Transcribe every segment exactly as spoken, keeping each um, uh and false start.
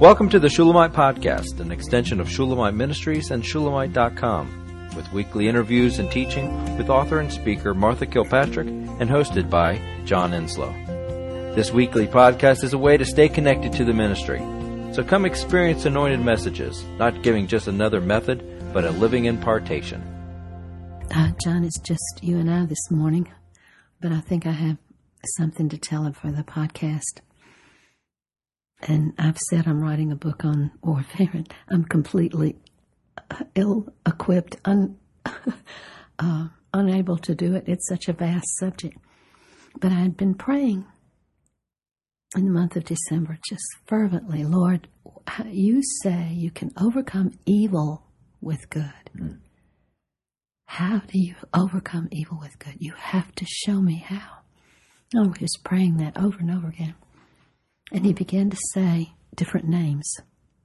Welcome to the Shulamite Podcast, an extension of Shulamite Ministries and Shulamite dot com, with weekly interviews and teaching with author and speaker Martha Kilpatrick and hosted by John Enslow. This weekly podcast is a way to stay connected to the ministry. So come experience anointed messages, not giving just another method, but a living impartation. Uh, John, it's just you and I this morning, but I think I have something to tell him for the podcast. And I've said I'm writing a book on warfare, and I'm completely ill-equipped, un, uh, unable to do it. It's such a vast subject. But I had been praying in the month of December, just fervently, Lord, you say you can overcome evil with good. Mm. How do you overcome evil with good? You have to show me how. Oh, he was praying that over and over again. And he began to say different names.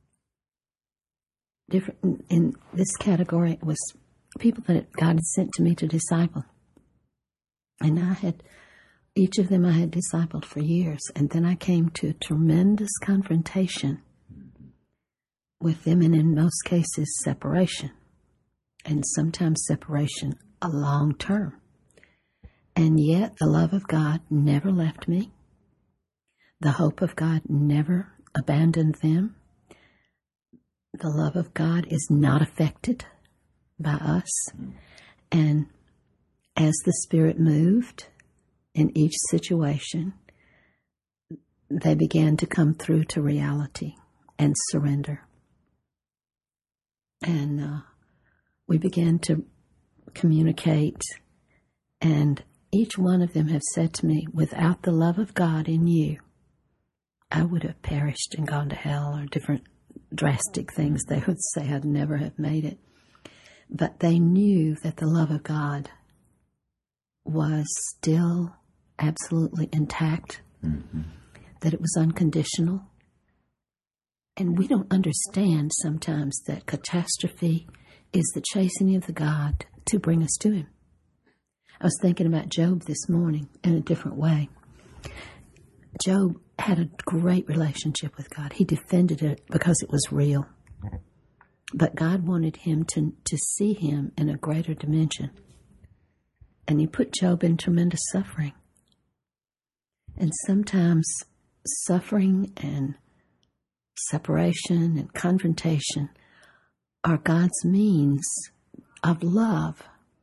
Different in this category it was people that God had sent to me to disciple. And I had, each of them I had discipled for years. And then I came to a tremendous confrontation with them, and in most cases, separation. And sometimes separation a long term. And yet the love of God never left me. The hope of God never abandoned them. The love of God is not affected by us. And as the Spirit moved in each situation, they began to come through to reality and surrender. And uh, we began to communicate, and each one of them have said to me, without the love of God in you, I would have perished and gone to hell, or different drastic things they would say. I'd never have made it. But they knew that the love of God was still absolutely intact, mm-hmm. that it was unconditional. And we don't understand sometimes that catastrophe is the chastening of the God to bring us to Him. I was thinking about Job this morning in a different way. Job had a great relationship with God. He defended it because it was real. But God wanted him to, to see him in a greater dimension. And he put Job in tremendous suffering. And sometimes suffering and separation and confrontation are God's means of love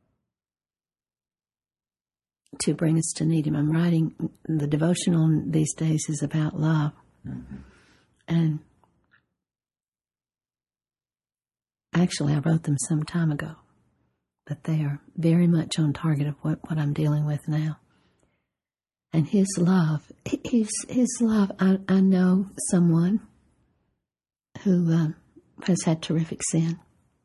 to bring us to need Him. I'm writing, the devotional these days is about love. Mm-hmm. And actually I wrote them some time ago, but they are very much on target of what, what I'm dealing with now. And His love, His, his love, I, I know someone who um, has had terrific sin.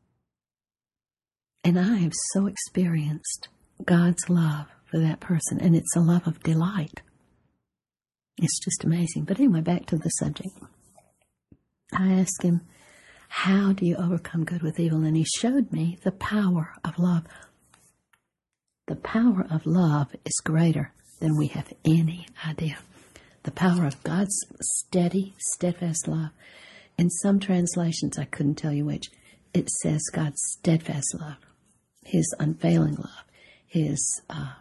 And I have so experienced God's love for that person, and it's a love of delight. It's just amazing. But anyway, back to the subject. I asked him, how do you overcome good with evil? And he showed me the power of love. The power of love is greater than we have any idea. The power of God's steady, steadfast love. In some translations, I couldn't tell you which, it says God's steadfast love, His unfailing love, His uh,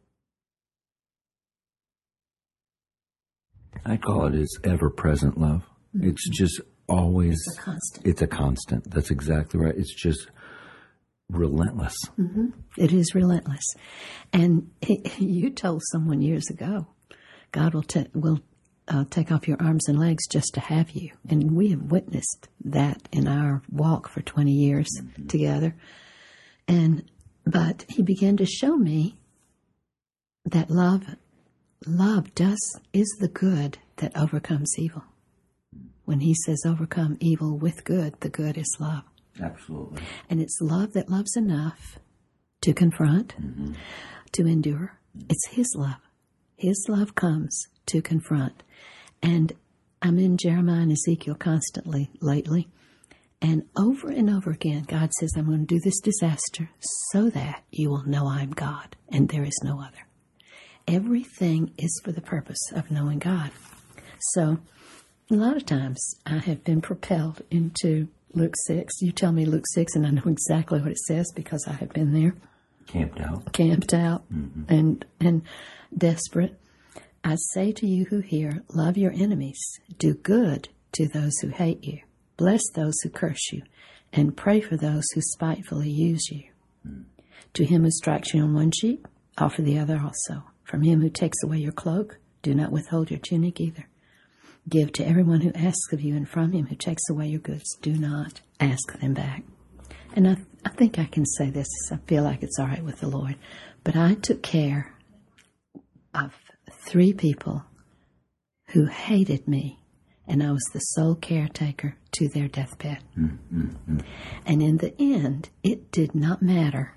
I call it His ever-present love. Mm-hmm. It's just always... It's a constant. It's a constant. That's exactly right. It's just relentless. Mm-hmm. It is relentless. And it, you told someone years ago, God will, ta- will uh, take off your arms and legs just to have you. And we have witnessed that in our walk for twenty years mm-hmm. together. And but He began to show me that love... Love does is the good that overcomes evil. When He says overcome evil with good, the good is love. Absolutely. And it's love that loves enough to confront, mm-hmm. to endure. It's His love. His love comes to confront. And I'm in Jeremiah and Ezekiel constantly lately. And over and over again, God says, I'm going to do this disaster so that you will know I'm God and there is no other. Everything is for the purpose of knowing God. So A lot of times I have been propelled into Luke six. You tell me Luke six, and I know exactly what it says because I have been there. Camped out. Camped out Mm-hmm. and and desperate. I say to you who hear, love your enemies, do good to those who hate you, bless those who curse you, and pray for those who spitefully use you. Mm. To him who strikes you on one cheek, offer the other also. From him who takes away your cloak, do not withhold your tunic either. Give to everyone who asks of you, and from him who takes away your goods, do not ask them back. And I, I think I can say this. I feel like it's all right with the Lord. But I took care of three people who hated me, and I was the sole caretaker to their deathbed. Mm-hmm. And in the end, it did not matter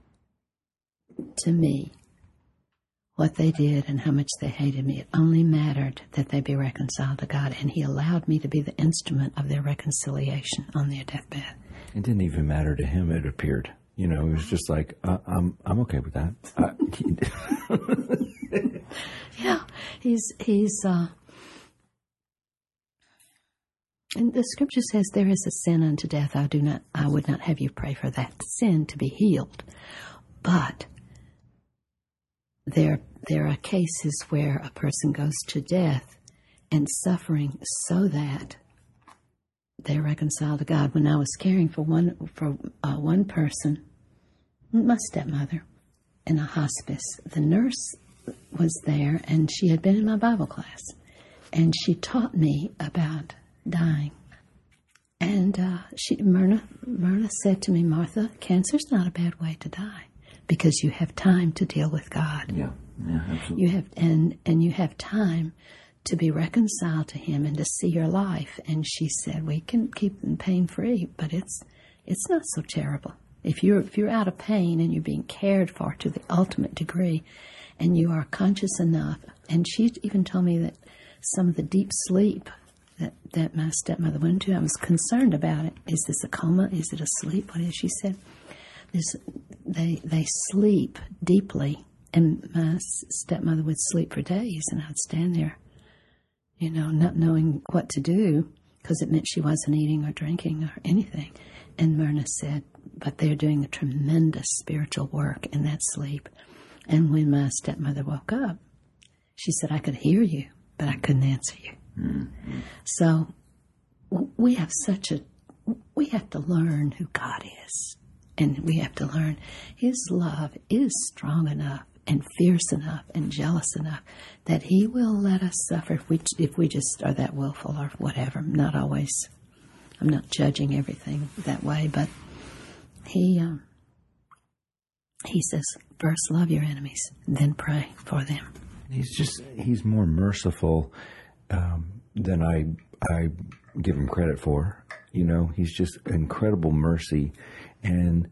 to me what they did and how much they hated me. It only mattered that they be reconciled to God, and he allowed me to be the instrument of their reconciliation on their deathbed. It didn't even matter to him, it appeared. You know, it was just like, uh, I'm I'm okay with that. I, yeah, he's, he's, uh, and the scripture says there is a sin unto death. I do not, I would not have you pray for that sin to be healed. But there, there are cases where a person goes to death and suffering so that they're reconciled to God. When I was caring for one for uh, one person, my stepmother, in a hospice, the nurse was there, and she had been in my Bible class, and she taught me about dying. And uh, she, Myrna, Myrna said to me, Martha, cancer's not a bad way to die because you have time to deal with God. yeah, yeah, absolutely. You have and and you have time to be reconciled to him and to see your life. And she said, we can keep them pain free, but it's it's not so terrible. If you're if you're out of pain and you're being cared for to the ultimate degree, and you are conscious enough. And she even told me that some of the deep sleep that, that my stepmother went into, I was concerned about it. Is this a coma? Is it a sleep? What is she said? There's, they they sleep deeply, and my stepmother would sleep for days, and I'd stand there, you know, not knowing what to do because it meant she wasn't eating or drinking or anything. And Myrna said, but they're doing a tremendous spiritual work in that sleep. And when my stepmother woke up, she said, I could hear you, but I couldn't answer you. Mm-hmm. So we have such a, we have to learn who God is. And we have to learn his love is strong enough and fierce enough and jealous enough that he will let us suffer if we, if we just are that willful or whatever. Not always. I'm not judging everything that way, but he, um, he says, first love your enemies, then pray for them. He's just, he's more merciful um, than I I give him credit for. You know, he's just incredible mercy. And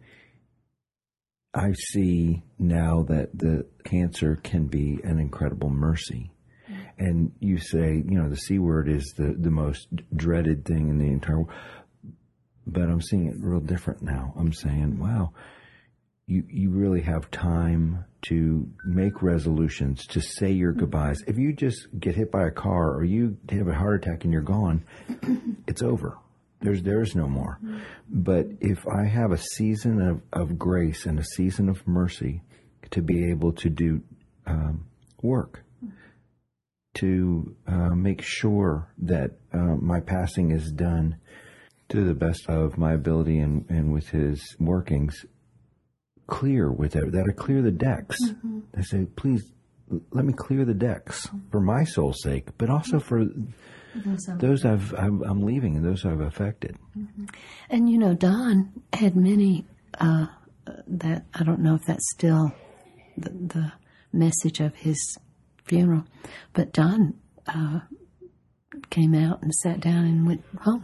I see now that the cancer can be an incredible mercy. Mm-hmm. And you say, you know, the C word is the, the most dreaded thing in the entire world. But I'm seeing it real different now. I'm saying, wow, you, you really have time to make resolutions, to say your goodbyes. If you just get hit by a car or you have a heart attack and you're gone, it's over. There's there's no more. But if I have a season of, of grace and a season of mercy to be able to do um, work, to uh, make sure that uh, my passing is done to the best of my ability and, and with his workings, clear with it, that I clear the decks. Mm-hmm. I say, please, let me clear the decks for my soul's sake, but also for those, those I've, I'm, I'm leaving and those I've affected. Mm-hmm. And, you know, Don had many, uh, that, I don't know if that's still the, the message of his funeral, but Don uh, came out and sat down and went home.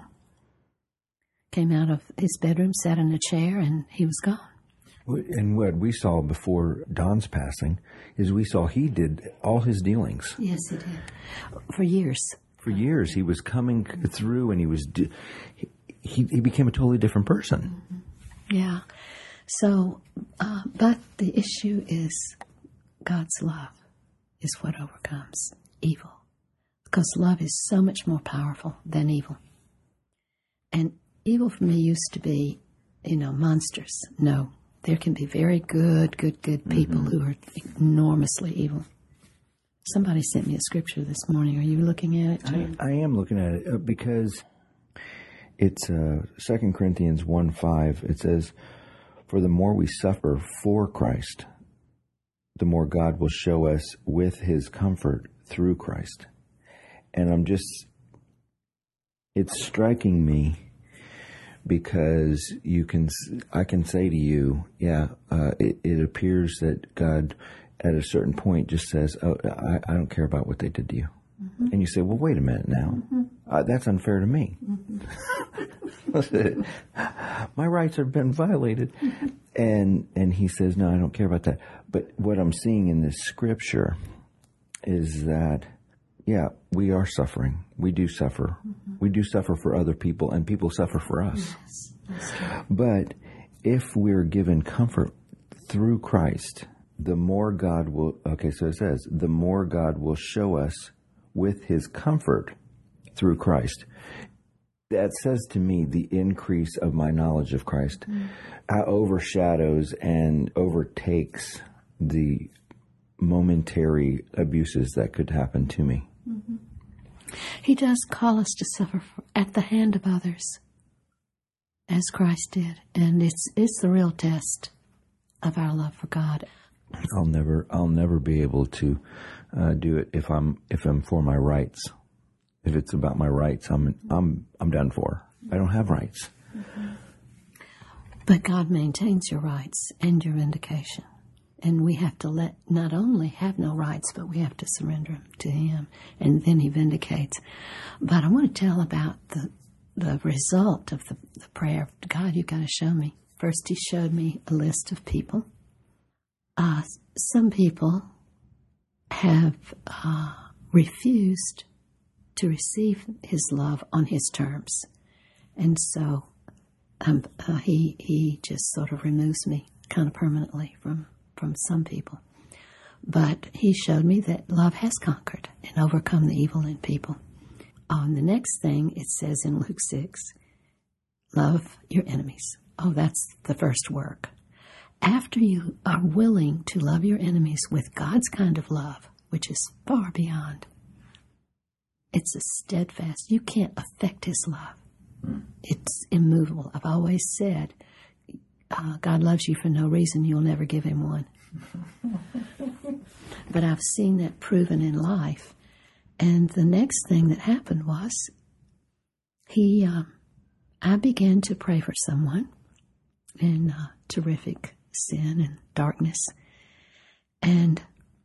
Came out of his bedroom, sat in a chair, and he was gone. And what we saw before Don's passing is we saw he did all his dealings. Yes, he did. For years. For years. He was coming through and he was, he, he became a totally different person. Mm-hmm. Yeah. So, uh, but the issue is God's love is what overcomes evil. because love is so much more powerful than evil. And evil for me used to be, you know, monsters. No, there can be very good, good, good people mm-hmm. who are enormously evil. Somebody sent me a scripture this morning. Are you looking at it, Jim? I, I am looking at it because it's uh, Second Corinthians one five. It says, "For the more we suffer for Christ, the more God will show us with his comfort through Christ." And I'm just, it's striking me because you can, I can say to you, yeah, uh, it, it appears that God at a certain point just says, oh, I, I don't care about what they did to you. Mm-hmm. And you say, well, wait a minute now. Mm-hmm. Uh, that's unfair to me. Mm-hmm. My rights have been violated. Mm-hmm. And and he says, no, I don't care about that. But what I'm seeing in this scripture is that, yeah, we are suffering. We do suffer. Mm-hmm. We do suffer for other people, and people suffer for us. Yes, that's true. But if we're given comfort through Christ, the more God will, okay, so it says, the more God will show us with his comfort through Christ. That says to me the increase of my knowledge of Christ mm. uh, overshadows and overtakes the momentary abuses that could happen to me. Mm-hmm. He does call us to suffer for, at the hand of others, as Christ did, and it's it's the real test of our love for God. I'll never I'll never be able to uh, do it if I'm if I'm for my rights. If it's about my rights, I'm I'm I'm done for. I don't have rights. Mm-hmm. But God maintains your rights and your vindication. And we have to let, not only have no rights, but we have to surrender them to him. And then he vindicates. But I want to tell about the the result of the, the prayer. God, you've got to show me. First, he showed me a list of people. Uh, some people have uh, refused to receive his love on his terms. And so um, uh, he he just sort of removes me kind of permanently from from some people. But he showed me that love has conquered and overcome the evil in people. On the next thing, it says in Luke six, love your enemies. Oh, that's the first work. After you are willing to love your enemies with God's kind of love, which is far beyond, it's a steadfast, you can't affect his love. It's immovable. I've always said, Uh, God loves you for no reason, you'll never give him one. But I've seen that proven in life. And the next thing that happened was, he, uh, I began to pray for someone in uh, terrific sin and darkness. And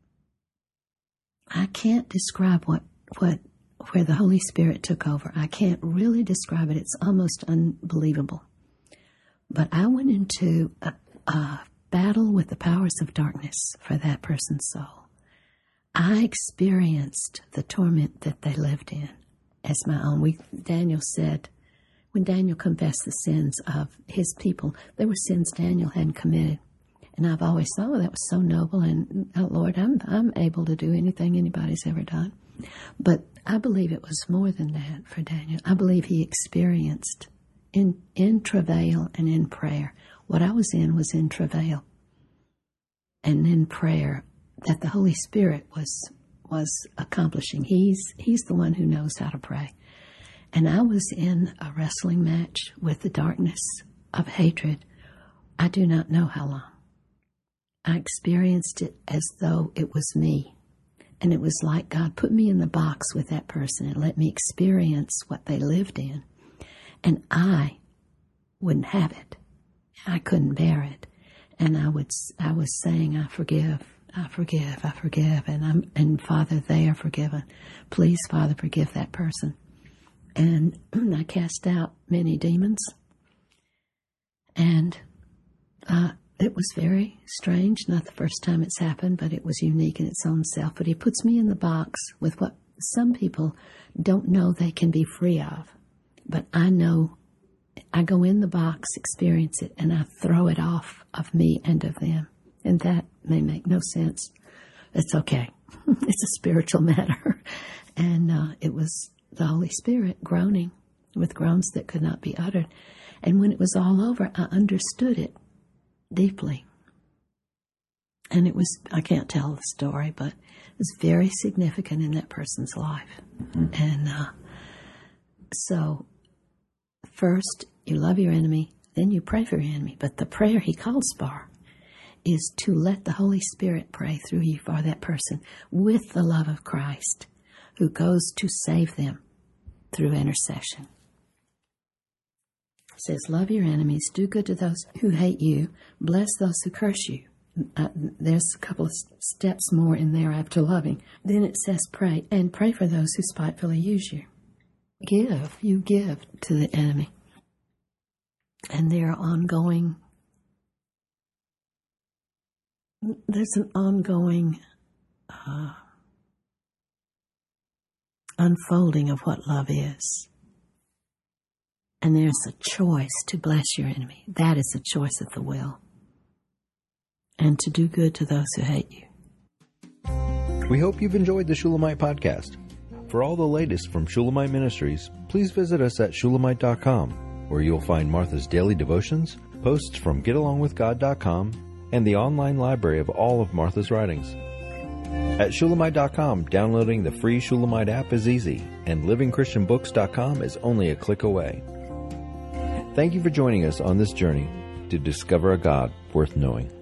I can't describe what, what, where the Holy Spirit took over. I can't really describe it. It's almost unbelievable. But I went into a, a battle with the powers of darkness for that person's soul. I experienced the torment that they lived in as my own. We, Daniel said, when Daniel confessed the sins of his people, there were sins Daniel hadn't committed. And I've always thought, oh, that was so noble, and oh, Lord, I'm I'm able to do anything anybody's ever done. But I believe it was more than that for Daniel. I believe he experienced In, in travail and in prayer. What I was in was in travail and in prayer that the Holy Spirit was was accomplishing. He's He's the one who knows how to pray. And I was in a wrestling match with the darkness of hatred. I do not know how long. I experienced it as though it was me. And it was like God put me in the box with that person and let me experience what they lived in. And I wouldn't have it. I couldn't bear it. And I would, I was saying, I forgive, I forgive, I forgive. And I'm, and Father, they are forgiven. Please, Father, forgive that person. And I cast out many demons. And uh, it was very strange. Not the first time it's happened, but it was unique in its own self. But he puts me in the box with what some people don't know they can be free of. But I know, I go in the box, experience it, and I throw it off of me and of them. And that may make no sense. It's okay. It's a spiritual matter. And uh, it was the Holy Spirit groaning with groans that could not be uttered. And when it was all over, I understood it deeply. And it was, I can't tell the story, but it was very significant in that person's life. Mm-hmm. And uh, so, first, you love your enemy, then you pray for your enemy. But the prayer he calls for is to let the Holy Spirit pray through you for that person with the love of Christ, who goes to save them through intercession. It says, love your enemies, do good to those who hate you, bless those who curse you. Uh, there's a couple of steps more in there after loving. Then it says pray, and pray for those who spitefully use you. Give, you give to the enemy. And there are ongoing, there's an ongoing uh, unfolding of what love is. And there's a choice to bless your enemy. That is a choice of the will. And to do good to those who hate you. We hope you've enjoyed the Shulamite podcast. For all the latest from Shulamite Ministries, please visit us at shulamite dot com, where you'll find Martha's daily devotions, posts from get along with god dot com, and the online library of all of Martha's writings. At shulamite dot com, downloading the free Shulamite app is easy, and living christian books dot com is only a click away. Thank you for joining us on this journey to discover a God worth knowing.